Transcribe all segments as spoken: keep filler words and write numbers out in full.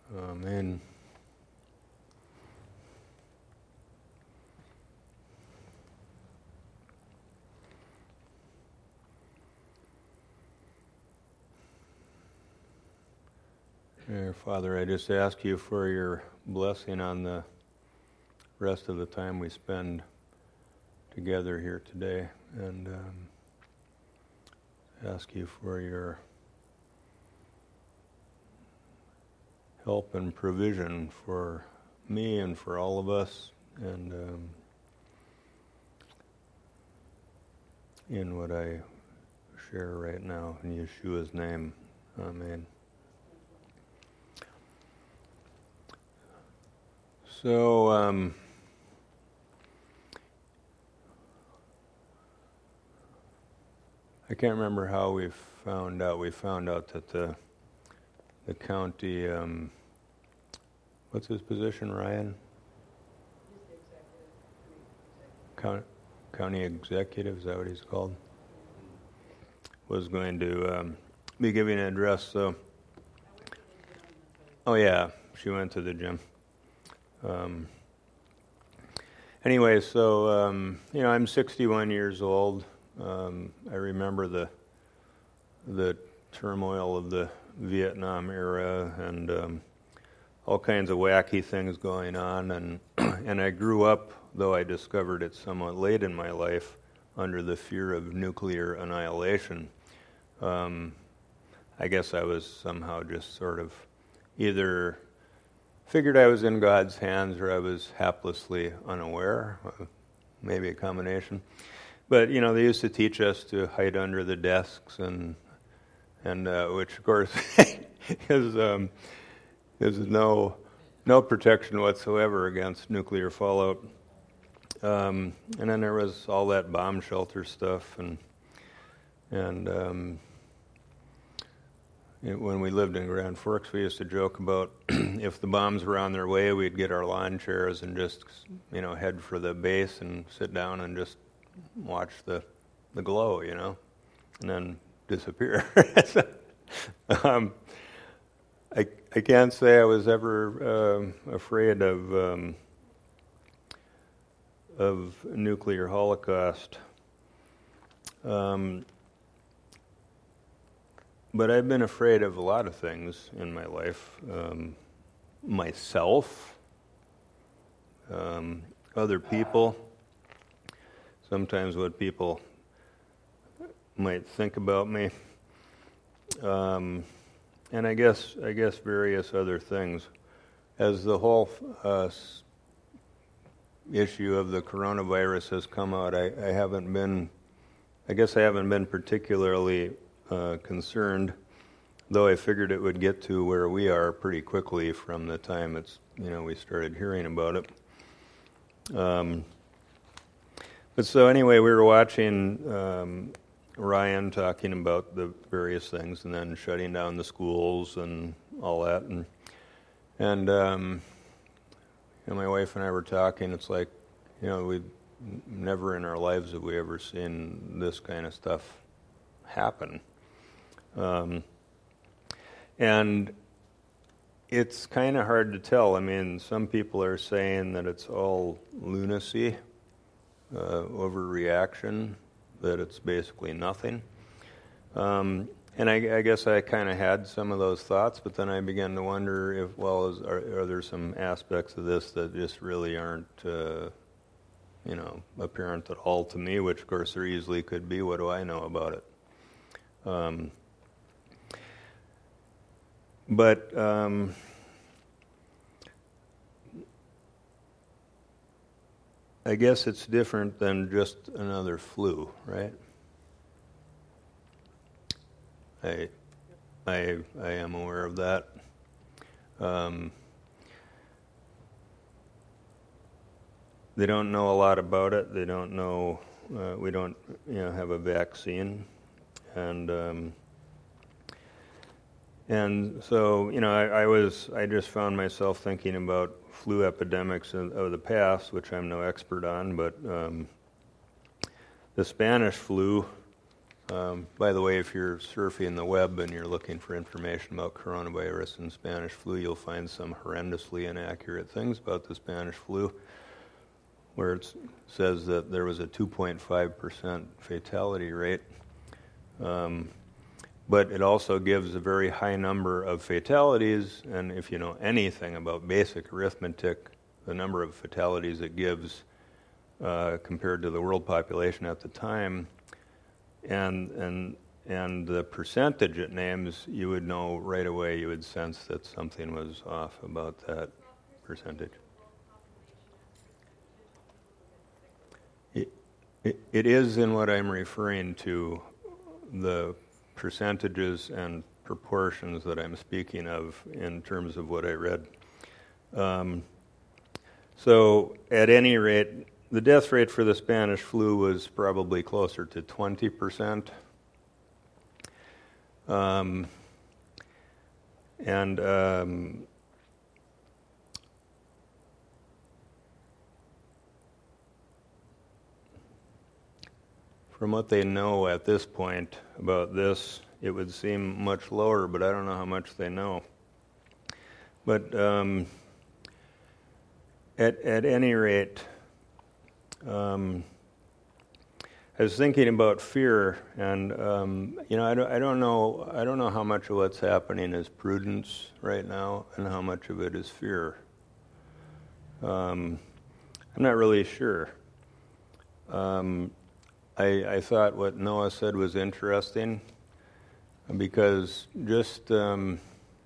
Amen. Dear Father, I just ask you for your blessing on the rest of the time we spend together here today, and um, ask you for your help and provision for me and for all of us, and um, in what I share right now, in Yeshua's name. Amen. So, um, I can't remember how we found out. We found out that the the county, um, what's his position, Ryan? County, county executive, is that what he's called? Was going to um, be giving an address. So, oh yeah, she went to the gym. Um, anyway, so, um, you know, I'm sixty-one years old. Um, I remember the the turmoil of the Vietnam era and um, all kinds of wacky things going on. And, and I grew up, though I discovered it somewhat late in my life, under the fear of nuclear annihilation. Um, I guess I was somehow just sort of either figured I was in God's hands or I was haplessly unaware, uh, maybe a combination. But, you know, they used to teach us to hide under the desks, and and uh, which, of course, is um, is no no protection whatsoever against nuclear fallout. Um, and then there was all that bomb shelter stuff, and and um, it, when we lived in Grand Forks, we used to joke about if the bombs were on their way, we'd get our lawn chairs and just, you know, head for the base and sit down and just watch the the glow, you know, and then disappear. um, I I can't say I was ever um, afraid of um, of nuclear holocaust, um, but I've been afraid of a lot of things in my life. Um, myself, um, other people. Sometimes what people might think about me, um, and I guess I guess various other things. As the whole uh, issue of the coronavirus has come out, I, I haven't been, I guess I haven't been particularly uh, concerned, though I figured it would get to where we are pretty quickly from the time it's, you know, we started hearing about it. Um, But so anyway, we were watching um, Ryan talking about the various things, and then shutting down the schools and all that, and and um, you know, my wife and I were talking. It's like, you know, we never in our lives have we ever seen this kind of stuff happen, um, and it's kind of hard to tell. I mean, some people are saying that it's all lunacy. Uh, overreaction, that it's basically nothing. Um, and I, I guess I kind of had some of those thoughts, but then I began to wonder if, well, is, are, are there some aspects of this that just really aren't, uh, you know, apparent at all to me, which of course there easily could be. What do I know about it? Um, but... Um, I guess it's different than just another flu, right? I, I, I am aware of that. Um, they don't know a lot about it. They don't know. Uh, we don't, you know, have a vaccine, and um, and so, you know, I, I was. I just found myself thinking about flu epidemics of, of the past, which I'm no expert on, but um, the Spanish flu Um, by the way, if you're surfing the web and you're looking for information about coronavirus and Spanish flu, you'll find some horrendously inaccurate things about the Spanish flu, where it says that there was a two point five percent fatality rate. Um, but it also gives a very high number of fatalities, and if you know anything about basic arithmetic, the number of fatalities it gives uh, compared to the world population at the time, and and and the percentage it names, you would know right away, you would sense that something was off about that percentage. It, it, it is in what I'm referring to, the percentages and proportions that I'm speaking of in terms of what I read. Um, so at any rate, the death rate for the Spanish flu was probably closer to twenty percent. Um, and um, from what they know at this point about this, it would seem much lower, but I don't know how much they know. But um, at, at any rate, um, I was thinking about fear, and um, you know, I don't, I don't know, I don't know how much of what's happening is prudence right now, and how much of it is fear. Um, I'm not really sure. Um, I, I thought what Noah said was interesting, because just um,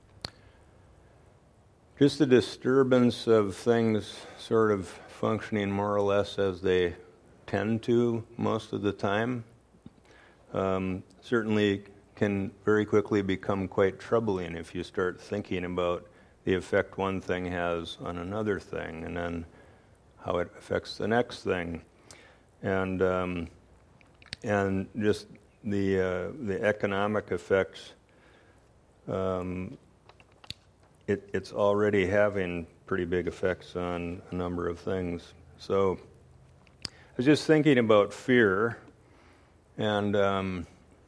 just the disturbance of things sort of functioning more or less as they tend to most of the time um, certainly can very quickly become quite troubling if you start thinking about the effect one thing has on another thing, and then how it affects the next thing, and um, and just the uh, the economic effects. Um, it, it's already having pretty big effects on a number of things. So I was just thinking about fear, and um,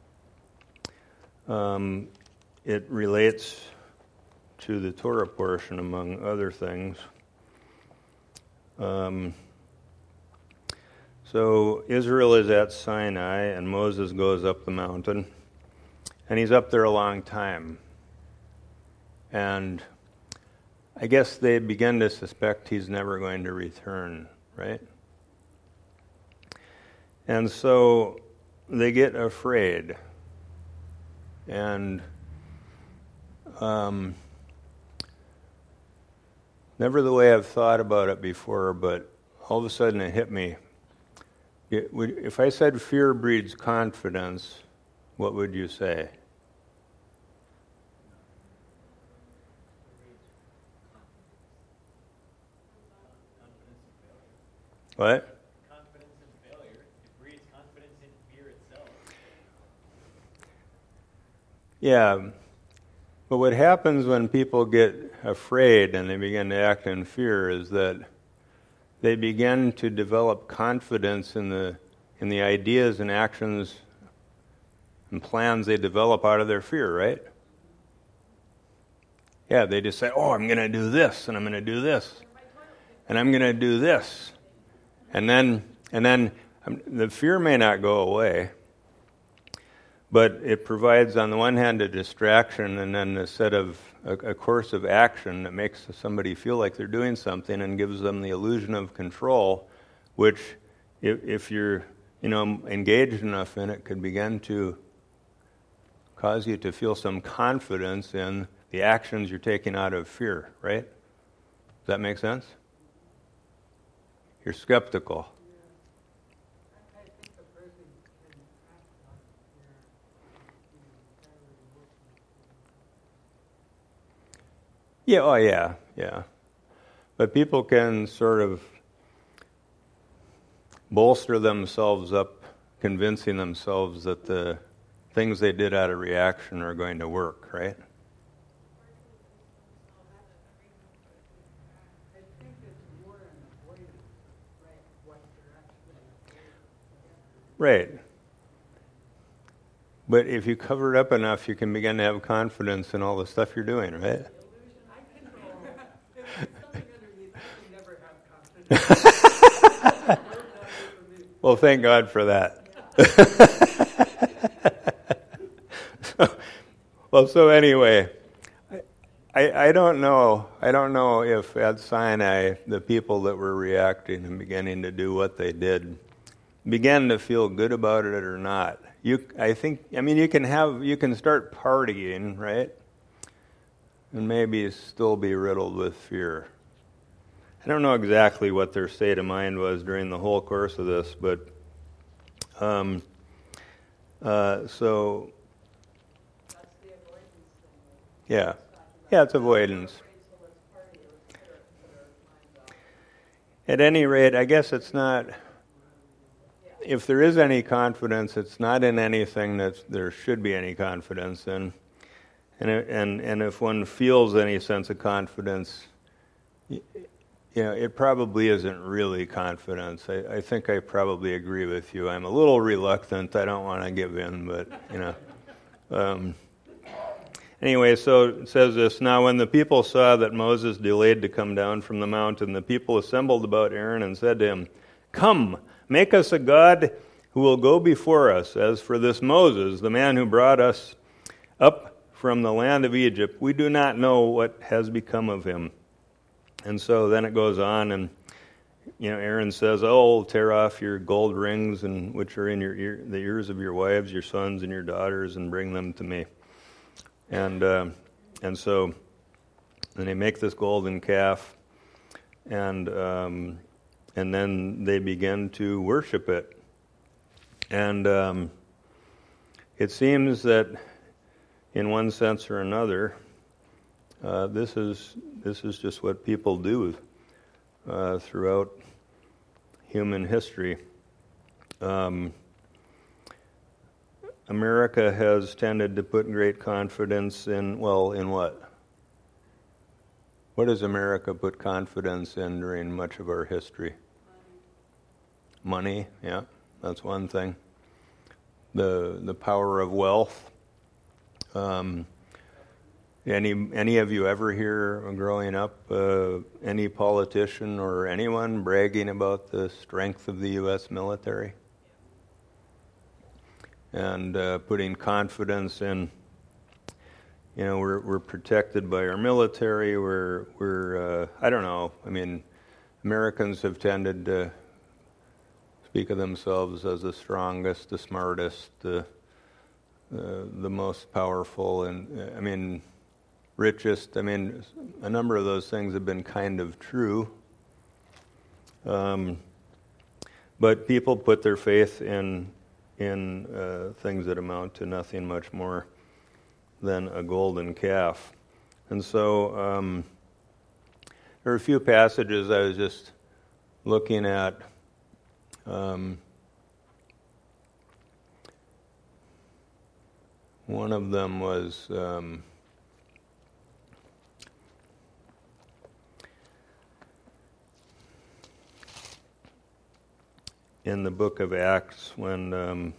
um, it relates to the Torah portion, among other things. Um, so Israel is at Sinai, and Moses goes up the mountain, and he's up there a long time. And I guess they begin to suspect he's never going to return, right? And so they get afraid. And um, never the way I've thought about it before, but all of a sudden it hit me. It would, if I said fear breeds confidence, what would you say? What? Confidence in failure. It breeds confidence in fear itself. Yeah. But what happens when people get afraid and they begin to act in fear is that they begin to develop confidence in the in the ideas and actions and plans they develop out of their fear, right? Yeah, they just say, oh, I'm going to do this, and I'm going to do this, and I'm going to do this. And then, and then um, the fear may not go away, but it provides, on the one hand, a distraction, and then a set of a, a course of action that makes somebody feel like they're doing something and gives them the illusion of control, which, if, if you're, you know, engaged enough in it, could begin to cause you to feel some confidence in the actions you're taking out of fear. Right? Does that make sense? You're skeptical. I think the person can act on fear. Yeah, oh yeah, yeah. But people can sort of bolster themselves up, convincing themselves that the things they did out of reaction are going to work, right? I think it's more an avoidance, right? What you're actually avoiding. Right. But if you cover it up enough, you can begin to have confidence in all the stuff you're doing, right? Illusion, I can know. If there's something underneath, you can never have confidence. Well, thank God for that. so, well, so anyway, I, I don't know. I don't know if at Sinai the people that were reacting and beginning to do what they did began to feel good about it or not. You, I think. I mean, you can have. You can start partying, right? And maybe still be riddled with fear. I don't know exactly what their state of mind was during the whole course of this, but um, uh, so That's the avoidance thing. yeah, yeah, it's avoidance. At any rate, I guess it's not. If there is any confidence, it's not in anything that there should be any confidence in, and and and if one feels any sense of confidence, you know, it probably isn't really confidence. I, I think I probably agree with you. I'm a little reluctant. I don't want to give in, but you know. Um, anyway, so it says this: Now, when the people saw that Moses delayed to come down from the mountain, the people assembled about Aaron and said to him, "Come, make us a god who will go before us. As for this Moses, the man who brought us up from the land of Egypt, we do not know what has become of him." And so then it goes on, and you know, Aaron says, "Oh, tear off your gold rings, and which are in your ear, the ears of your wives, your sons, and your daughters, and bring them to me." And uh, and so then they make this golden calf, and um, and then they begin to worship it. And um, it seems that, in one sense or another, uh, this is this is just what people do uh, throughout human history. Um, America has tended to put great confidence in, well, in what? What does America put confidence in during much of our history? Money. Money, yeah, that's one thing. The the power of wealth. Um, any any of you ever hear growing up uh, any politician or anyone bragging about the strength of the U S military? And uh, putting confidence in, you know, we're we're protected by our military. We're we're uh, I don't know. I mean, Americans have tended to speak of themselves as the strongest, the smartest, the uh, the most powerful, and uh, I mean, richest. I mean, a number of those things have been kind of true. Um, but people put their faith in. in uh, things that amount to nothing much more than a golden calf. And so um, there are a few passages I was just looking at. Um, one of them was um, in the book of Acts when um,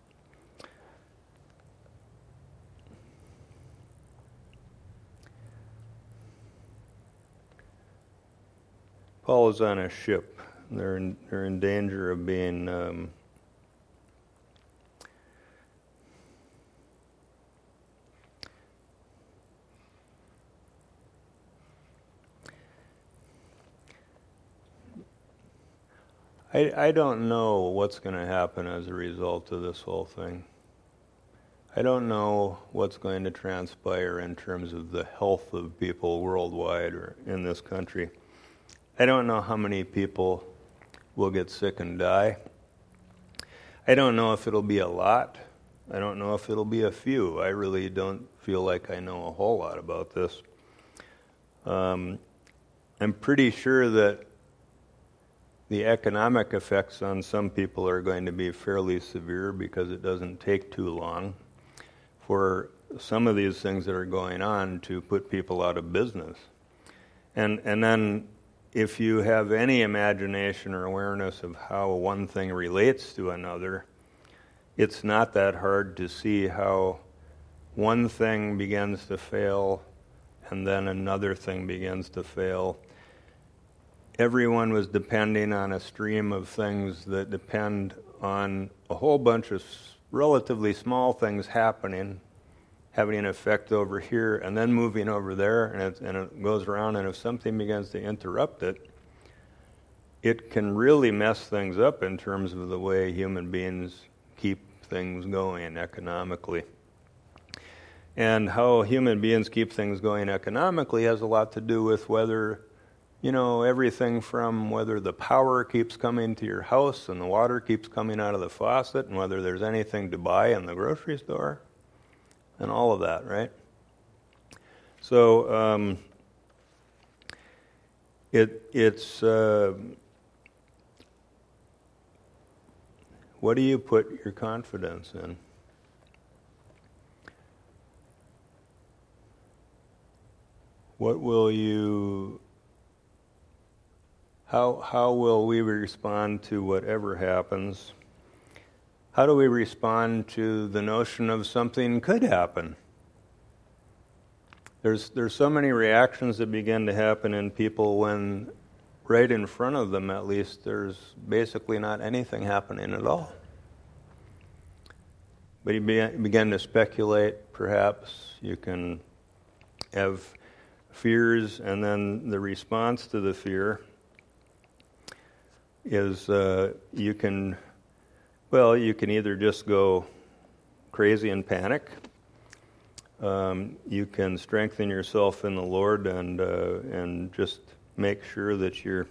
Paul is on a ship. They're in, they're in danger of being um, I, I don't know what's going to happen as a result of this whole thing. I don't know what's going to transpire in terms of the health of people worldwide or in this country. I don't know how many people will get sick and die. I don't know if it'll be a lot. I don't know if it'll be a few. I really don't feel like I know a whole lot about this. Um, I'm pretty sure that the economic effects on some people are going to be fairly severe because it doesn't take too long for some of these things that are going on to put people out of business. And and then if you have any imagination or awareness of how one thing relates to another, it's not that hard to see how one thing begins to fail and then another thing begins to fail. Everyone was depending on a stream of things that depend on a whole bunch of relatively small things happening, having an effect over here, and then moving over there, and it, and it goes around, and if something begins to interrupt it, it can really mess things up in terms of the way human beings keep things going economically. And how human beings keep things going economically has a lot to do with whether, you know, everything from whether the power keeps coming to your house and the water keeps coming out of the faucet, and whether there's anything to buy in the grocery store, and all of that, right? So um, it it's uh, what do you put your confidence in? What will you, how how will we respond to whatever happens? How do we respond to the notion of something could happen? There's there's so many reactions that begin to happen in people when right in front of them, at least, there's basically not anything happening at all. But you be, begin to speculate, perhaps. You can have fears, and then the response to the fear is uh, you can, well, you can either just go crazy and panic. Um, you can strengthen yourself in the Lord and uh, and just make sure that you're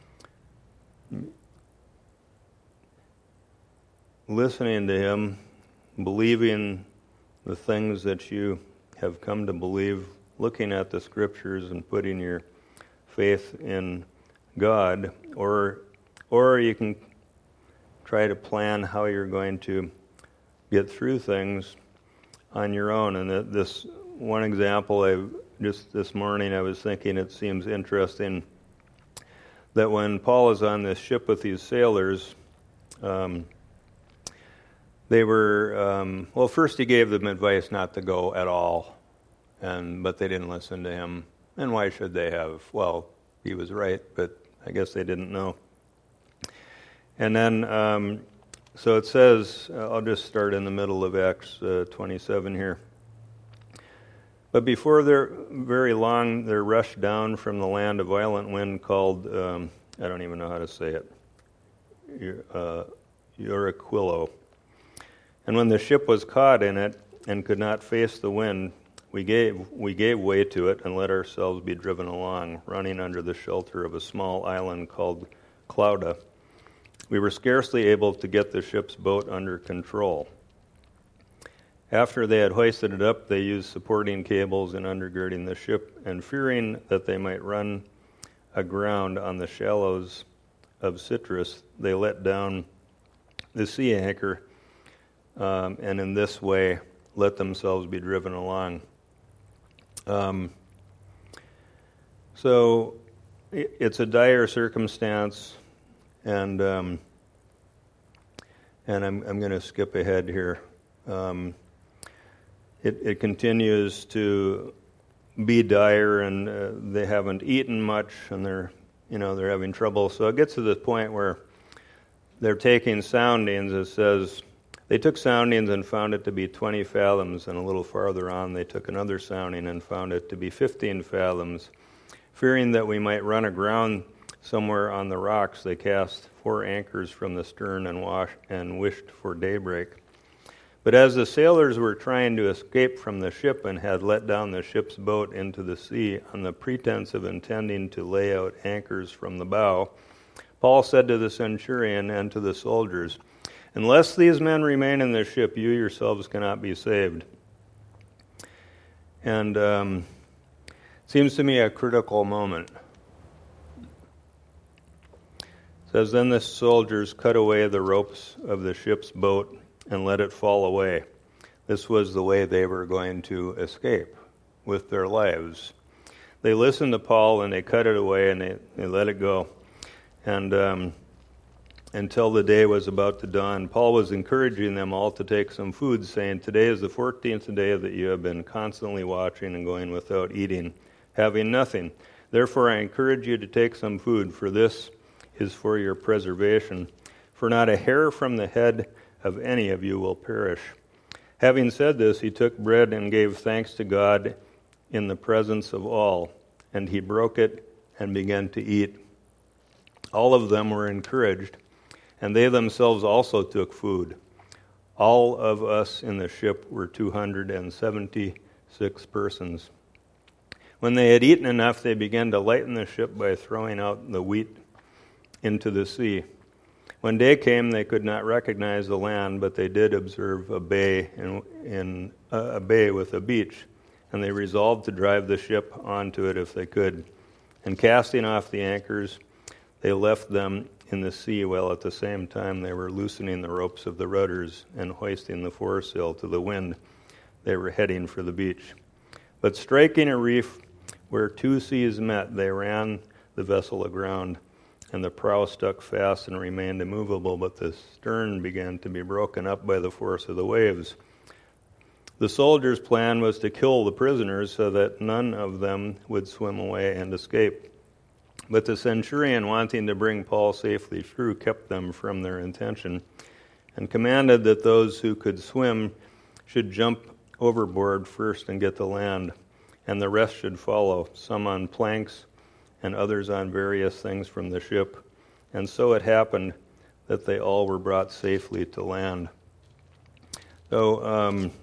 listening to Him, believing the things that you have come to believe, looking at the Scriptures and putting your faith in God, or or you can try to plan how you're going to get through things on your own. And this one example, I just this morning I was thinking it seems interesting that when Paul is on this ship with these sailors, um, they were, um, well, first he gave them advice not to go at all, and but they didn't listen to him. And why should they have? Well, he was right, but I guess they didn't know. And then, um, so it says, uh, I'll just start in the middle of Acts uh, twenty-seven here. But before they're very long, they're rushed down from the land a violent wind called, um, I don't even know how to say it, uh, Euraquilo. And when the ship was caught in it and could not face the wind, we gave we gave way to it and let ourselves be driven along, running under the shelter of a small island called Clauda. We were scarcely able to get the ship's boat under control. After they had hoisted it up, they used supporting cables in undergirding the ship, and fearing that they might run aground on the shallows of Citrus, they let down the sea anchor, um, and in this way let themselves be driven along. Um, so it, it's a dire circumstance, and um, and I'm I'm going to skip ahead here. Um, It, it continues to be dire, and uh, they haven't eaten much, and they're, you know, they're having trouble. So it gets to the point where they're taking soundings. It says they took soundings and found it to be twenty fathoms, and a little farther on they took another sounding and found it to be fifteen fathoms. Fearing that we might run aground somewhere on the rocks, they cast four anchors from the stern and washed and wished for daybreak. But as the sailors were trying to escape from the ship and had let down the ship's boat into the sea on the pretense of intending to lay out anchors from the bow, Paul said to the centurion and to the soldiers, "Unless these men remain in the ship, you yourselves cannot be saved." And um, it seems to me a critical moment. It says, "Then the soldiers cut away the ropes of the ship's boat and let it fall away." This was the way they were going to escape with their lives. They listened to Paul and they cut it away and they, they let it go. And um, until the day was about to dawn. Paul was encouraging them all to take some food, saying, "Today is the fourteenth day that you have been constantly watching and going without eating, having nothing. Therefore I encourage you to take some food, for this is for your preservation. For not a hair from the head of any of you will perish." Having said this, he took bread and gave thanks to God in the presence of all, and he broke it and began to eat. All of them were encouraged, and they themselves also took food. All of us in the ship were two hundred seventy-six persons. When they had eaten enough, they began to lighten the ship by throwing out the wheat into the sea. When day came, they could not recognize the land, but they did observe a bay in, in uh, a bay with a beach, and they resolved to drive the ship onto it if they could. And casting off the anchors, they left them in the sea, while at the same time they were loosening the ropes of the rudders and hoisting the foresail to the wind. They were heading for the beach. But striking a reef where two seas met, they ran the vessel aground, and the prow stuck fast and remained immovable, but the stern began to be broken up by the force of the waves. The soldiers' plan was to kill the prisoners so that none of them would swim away and escape. But the centurion, wanting to bring Paul safely through, kept them from their intention, and commanded that those who could swim should jump overboard first and get to land, and the rest should follow, some on planks and others on various things from the ship. And so it happened that they all were brought safely to land. So, um,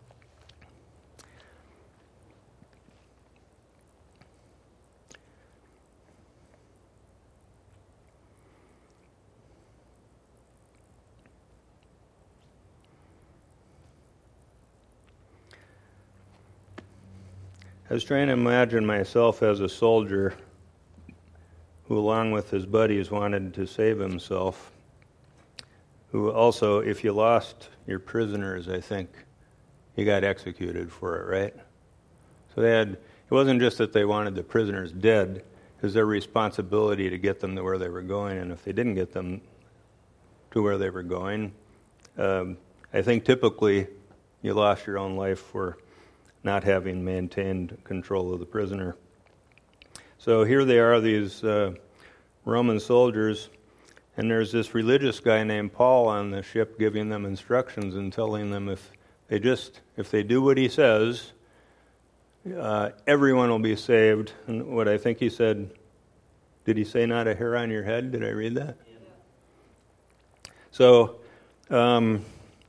I was trying to imagine myself as a soldier who, along with his buddies, wanted to save himself, who also, if you lost your prisoners, I think you got executed for it, right? So they had, it wasn't just that they wanted the prisoners dead, it was their responsibility to get them to where they were going, and if they didn't get them to where they were going, um, I think typically you lost your own life for not having maintained control of the prisoner. So here they are, these uh, Roman soldiers, and there's this religious guy named Paul on the ship giving them instructions and telling them if they just, if they do what he says, uh, everyone will be saved. And what I think he said, did he say not a hair on your head? Did I read that? Yeah. So, um,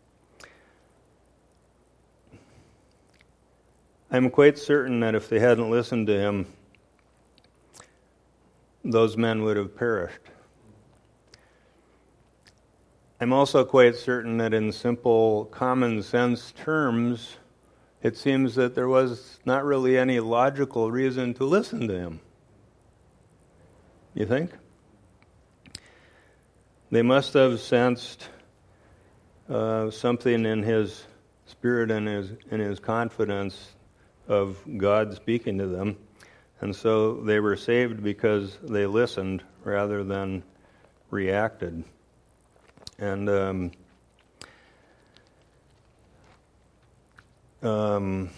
I'm quite certain that if they hadn't listened to him, those men would have perished. I'm also quite certain that in simple common sense terms, it seems that there was not really any logical reason to listen to him. You think? They must have sensed uh, something in his spirit and his, in his confidence of God speaking to them. And so they were saved because they listened rather than reacted. And um, um,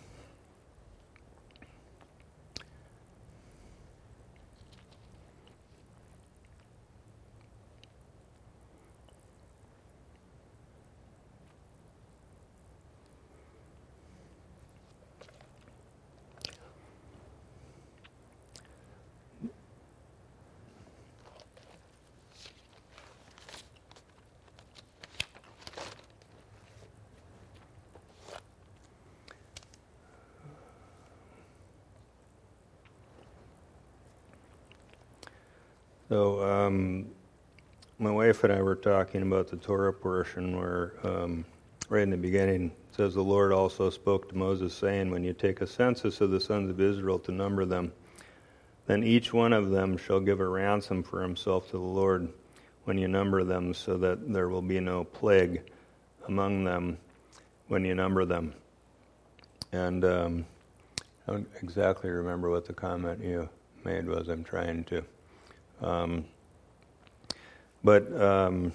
So, um, my wife and I were talking about the Torah portion where, um, right in the beginning, it says, "The Lord also spoke to Moses, saying, when you take a census of the sons of Israel to number them, then each one of them shall give a ransom for himself to the Lord when you number them, so that there will be no plague among them when you number them." And um, I don't exactly remember what the comment you made was. I'm trying to. Um, but um,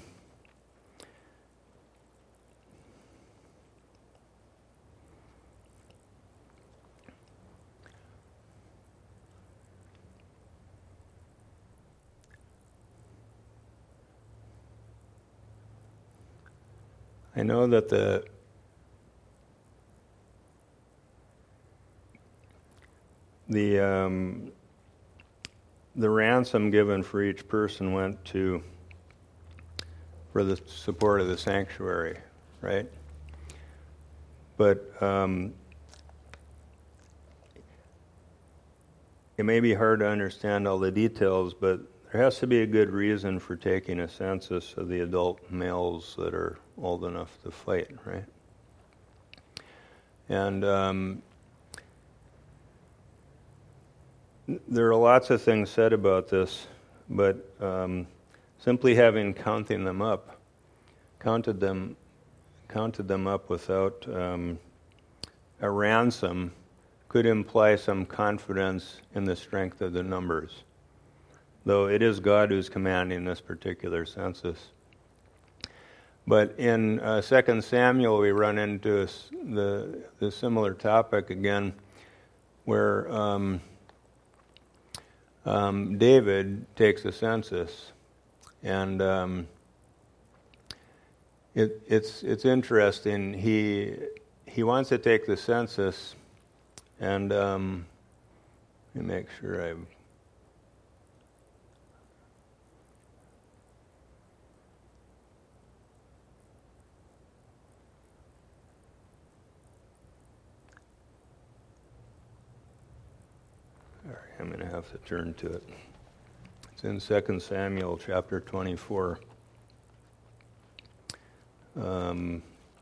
I know that the the um, the ransom given for each person went to for the support of the sanctuary, right? But um, it may be hard to understand all the details, but there has to be a good reason for taking a census of the adult males that are old enough to fight, right? And um, there are lots of things said about this, but um, simply having counting them up, counted them, counted them up without um, a ransom could imply some confidence in the strength of the numbers, though it is God who's commanding this particular census. But in uh, Second Samuel, we run into the the similar topic again, where um, um, David takes a census, and um, it, it's it's interesting. He he wants to take the census, and um, let me make sure I've. I'm going to have to turn to it. It's in Second Samuel chapter twenty-four. Um,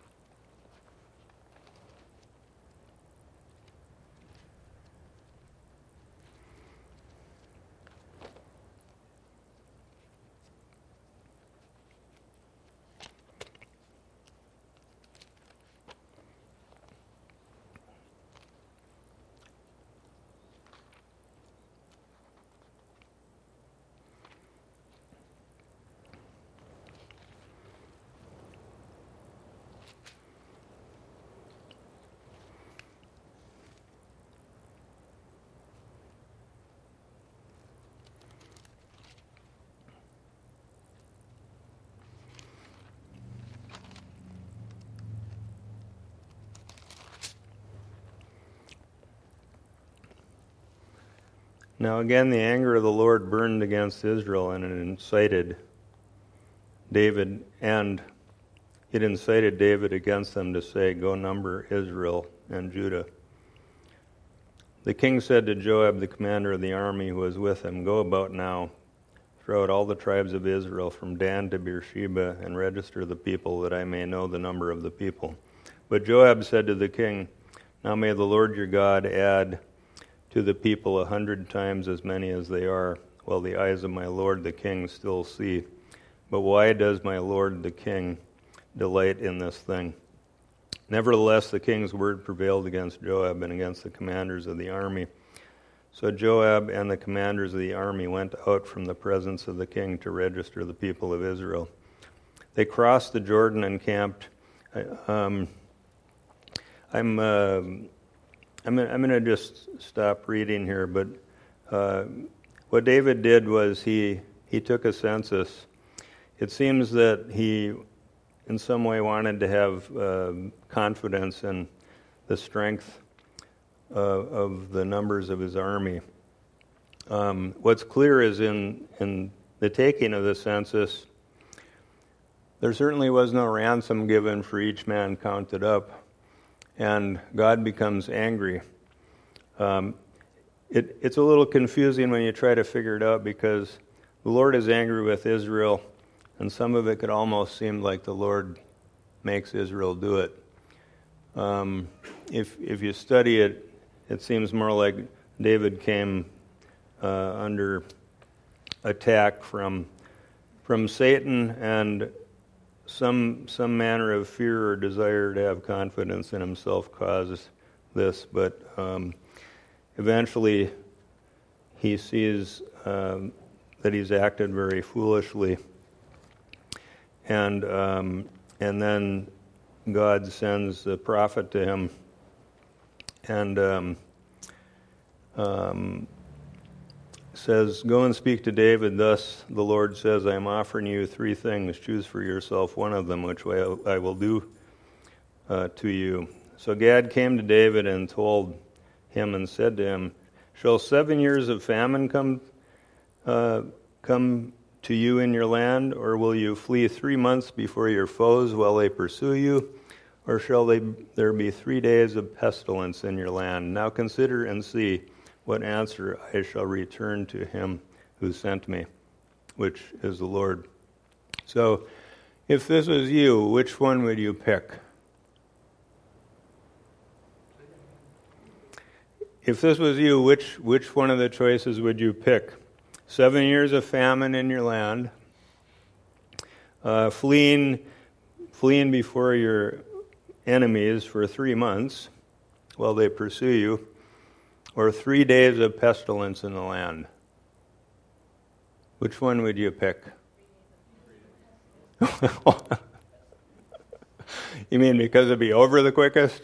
Now again, the anger of the Lord burned against Israel, and it incited David, and it incited David against them to say, "Go number Israel and Judah." The king said to Joab, the commander of the army who was with him, "Go about now throughout all the tribes of Israel, from Dan to Beersheba, and register the people, that I may know the number of the people." But Joab said to the king, "Now may the Lord your God add to the people a hundred times as many as they are, while the eyes of my lord the king still see. But why does my lord the king delight in this thing?" Nevertheless, the king's word prevailed against Joab and against the commanders of the army. So Joab and the commanders of the army went out from the presence of the king to register the people of Israel. They crossed the Jordan and camped. Um, I'm... Uh, I'm, I'm going to just stop reading here, but uh, what David did was he he took a census. It seems that he, in some way, wanted to have uh, confidence in the strength uh, of the numbers of his army. Um, what's clear is in, in the taking of the census, there certainly was no ransom given for each man counted up. And God becomes angry. Um, it, it's a little confusing when you try to figure it out, because the Lord is angry with Israel, and some of it could almost seem like the Lord makes Israel do it. Um, if if you study it, it seems more like David came uh, under attack from from Satan, and Some some manner of fear or desire to have confidence in himself causes this, but um, eventually he sees um, that he's acted very foolishly, and um, and then God sends the prophet to him, and um, um, says, "Go and speak to David. Thus the Lord says, I am offering you three things. Choose for yourself one of them, which way I will do uh, to you." So Gad came to David and told him and said to him, "Shall seven years of famine come uh, come to you in your land, or will you flee three months before your foes while they pursue you? Or shall they, there be three days of pestilence in your land? Now consider and see what answer I shall return to him who sent me," which is the Lord. So, if this was you, which one would you pick? If this was you, which which one of the choices would you pick? Seven years of famine in your land, uh, fleeing, fleeing before your enemies for three months while they pursue you, or three days of pestilence in the land. Which one would you pick? You mean because it'd be over the quickest?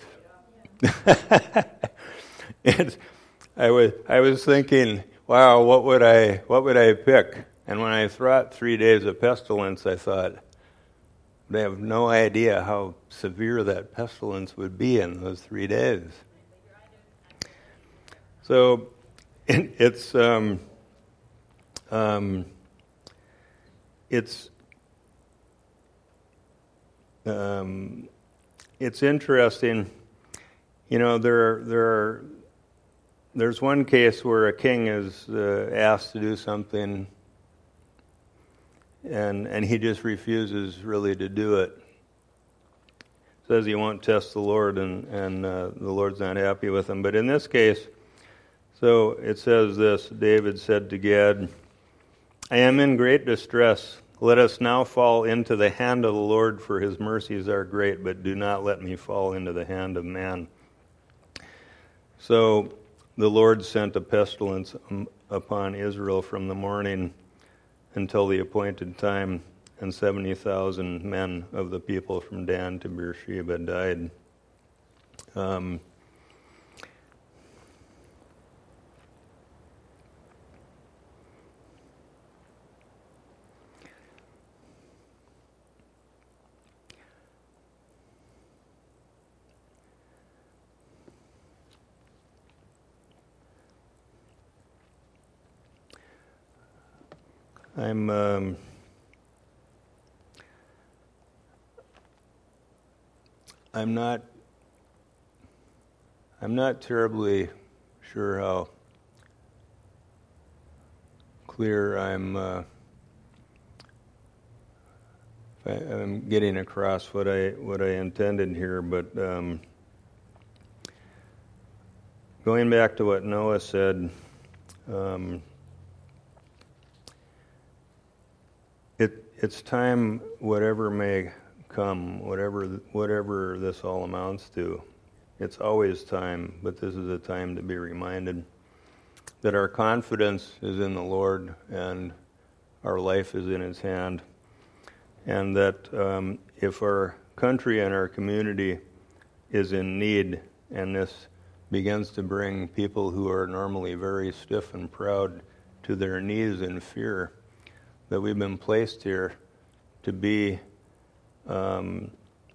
It's, I was I was thinking, wow, what would I what would I pick? And when I thought three days of pestilence, I thought, they have no idea how severe that pestilence would be in those three days. So it, it's um, um, it's um, it's interesting. You know, there are, there are there's one case where a king is uh, asked to do something, and and he just refuses really to do it. Says he won't test the Lord, and and uh, the Lord's not happy with him. But in this case, so it says this: David said to Gad, "I am in great distress. Let us now fall into the hand of the Lord, for his mercies are great, but do not let me fall into the hand of man." So the Lord sent a pestilence upon Israel from the morning until the appointed time, and seventy thousand men of the people from Dan to Beersheba died. Um, I'm um, I'm not I'm not terribly sure how clear I'm uh, I, I'm getting across what I what I intended here, but um, going back to what Noah said. Um, It, it's time, whatever may come, whatever whatever this all amounts to, it's always time, but this is a time to be reminded that our confidence is in the Lord and our life is in his hand, and that um, if our country and our community is in need, and this begins to bring people who are normally very stiff and proud to their knees in fear, that we've been placed here to be um,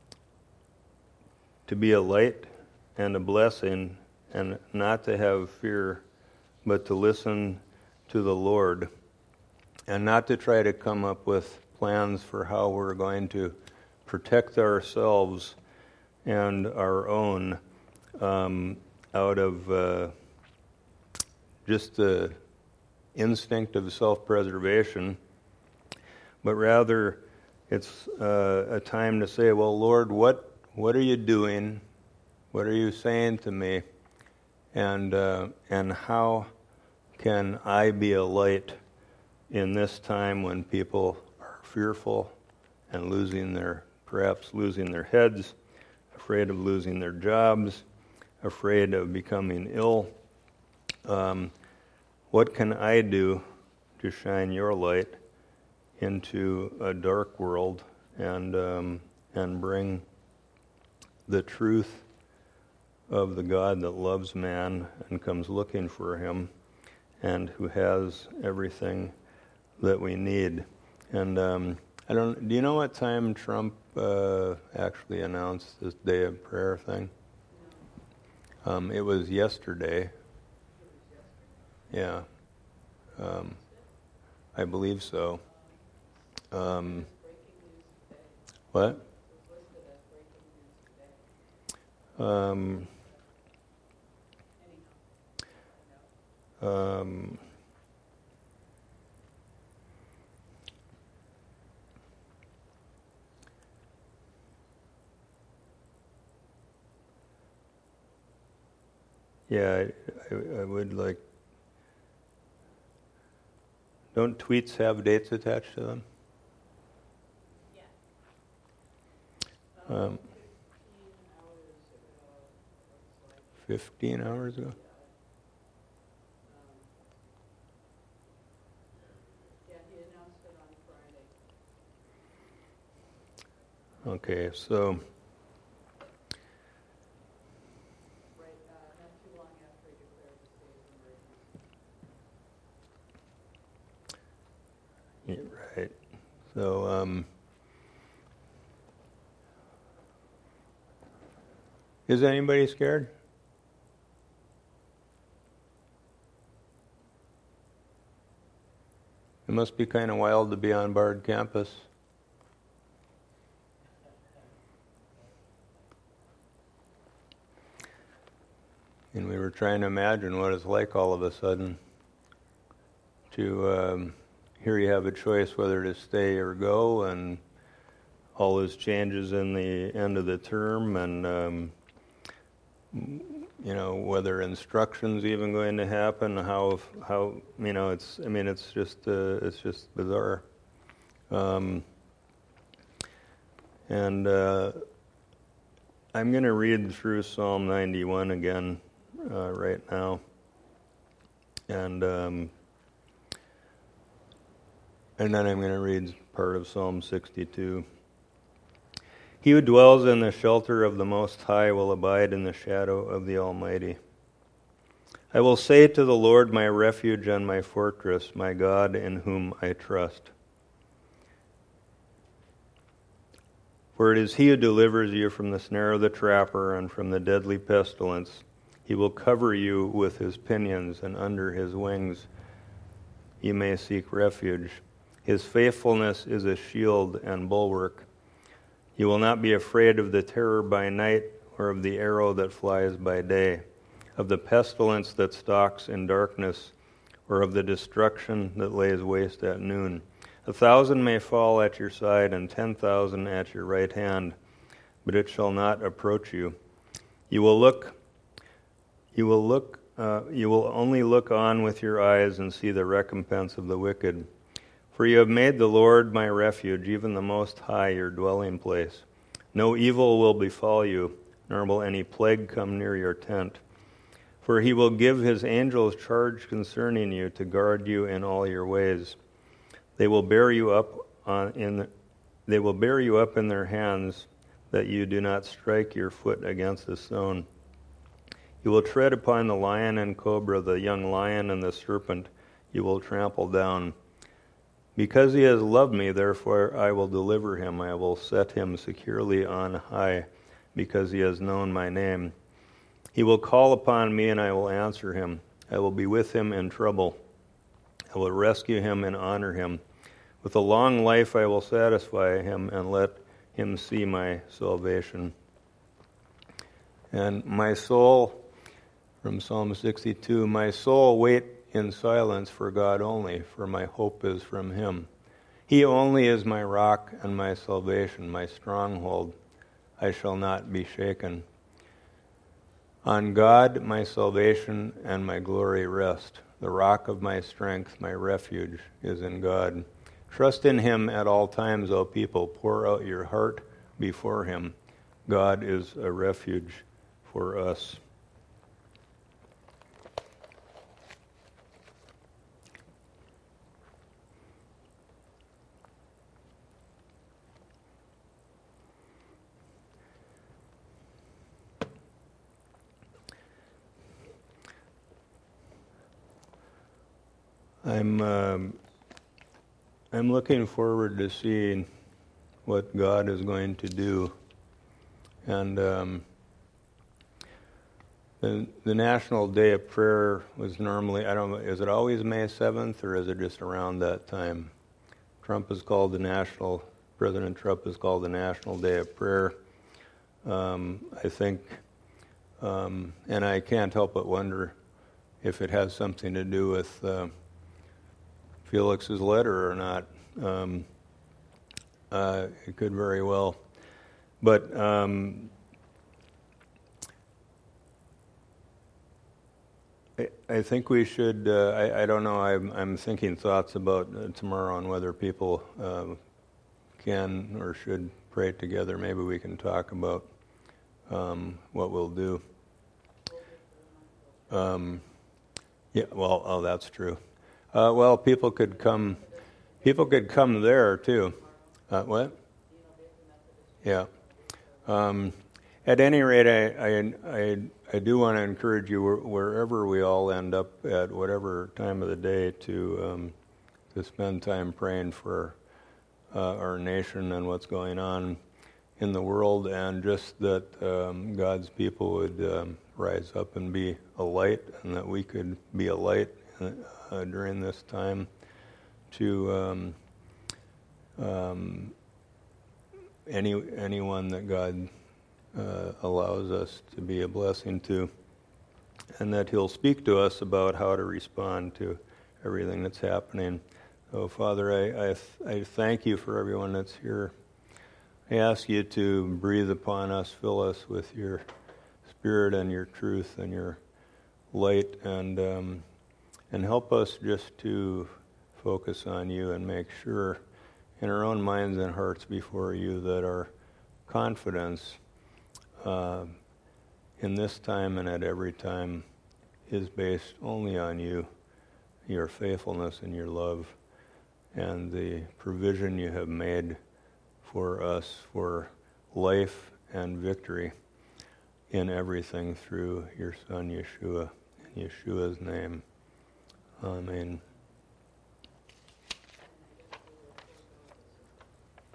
to be a light and a blessing, and not to have fear, but to listen to the Lord, and not to try to come up with plans for how we're going to protect ourselves and our own um, out of uh, just the instinct of self-preservation, but rather it's uh, a time to say, well, Lord, what what are you doing? What are you saying to me? And uh, and how can I be a light in this time when people are fearful and losing their, perhaps losing their heads, afraid of losing their jobs, afraid of becoming ill? Um, what can I do to shine your light into a dark world and um, and bring the truth of the God that loves man and comes looking for him, and who has everything that we need. And um, I don't. Do you know what time Trump uh, actually announced this day of prayer thing? Um, it was yesterday. Yeah, um, I believe so. Um, what? Um, um, yeah, I, I, I would like. Don't tweets have dates attached to them? Um, Fifteen hours ago. Okay, so yeah, right. So um, is anybody scared? It must be kind of wild to be on Bard campus. And we were trying to imagine what it's like all of a sudden to um, here you have a choice whether to stay or go, and all those changes in the end of the term, and um, you know, whether instruction's even going to happen, how how you know it's I mean it's just uh, it's just bizarre. Um, and uh, I'm going to read through Psalm ninety-one again uh, right now, and um, and then I'm going to read part of Psalm sixty-two. He who dwells in the shelter of the Most High will abide in the shadow of the Almighty. I will say to the Lord, my refuge and my fortress, my God in whom I trust. For it is he who delivers you from the snare of the trapper and from the deadly pestilence. He will cover you with his pinions, and under his wings you may seek refuge. His faithfulness is a shield and bulwark. You will not be afraid of the terror by night, or of the arrow that flies by day, of the pestilence that stalks in darkness, or of the destruction that lays waste at noon. A thousand may fall at your side, and ten thousand at your right hand, but it shall not approach you. You will look, you will look, uh, you will only look on with your eyes and see the recompense of the wicked. For you have made the Lord my refuge, even the Most High your dwelling place. No evil will befall you, nor will any plague come near your tent. For he will give his angels charge concerning you to guard you in all your ways. They will bear you up on, in they will bear you up in their hands, that you do not strike your foot against a stone. You will tread upon the lion and cobra, the young lion and the serpent you will trample down. Because he has loved me, therefore I will deliver him. I will set him securely on high, because he has known my name. He will call upon me, and I will answer him. I will be with him in trouble. I will rescue him and honor him. With a long life I will satisfy him and let him see my salvation. And my soul, from Psalm sixty-two, my soul wait in silence for God only, for my hope is from him. He only is my rock and my salvation, my stronghold. I shall not be shaken. On God my salvation and my glory rest. The rock of my strength, my refuge, is in God. Trust in him at all times, O people. Pour out your heart before him. God is a refuge for us. I'm um, I'm looking forward to seeing what God is going to do, and um, the the National Day of Prayer was normally, I don't know, is it always May seventh or is it just around that time? Trump is called the National President Trump is called the National Day of Prayer. Um, I think, um, and I can't help but wonder if it has something to do with uh, Felix's letter or not. Um, uh, it could very well. But um, I, I think we should, uh, I, I don't know, I'm, I'm thinking thoughts about uh, tomorrow on whether people uh, can or should pray together. Maybe we can talk about um, what we'll do. Um, yeah, well, oh, that's true. Uh, well, people could come. People could come there too. Uh, what? Yeah. Um, at any rate, I I I, I do want to encourage you wherever we all end up at whatever time of the day to um, to spend time praying for uh, our nation and what's going on in the world, and just that um, God's people would um, rise up and be a light, and that we could be a light uh, during this time to um, um, any anyone that God uh, allows us to be a blessing to, and that He'll speak to us about how to respond to everything that's happening. So, Father, I, I, I thank you for everyone that's here. I ask you to breathe upon us, fill us with your Spirit and your truth and your light, and um, and help us just to focus on you and make sure in our own minds and hearts before you that our confidence uh, in this time and at every time is based only on you, your faithfulness and your love, and the provision you have made for us for life and victory in everything through your Son, Yeshua. In Yeshua's name, amen.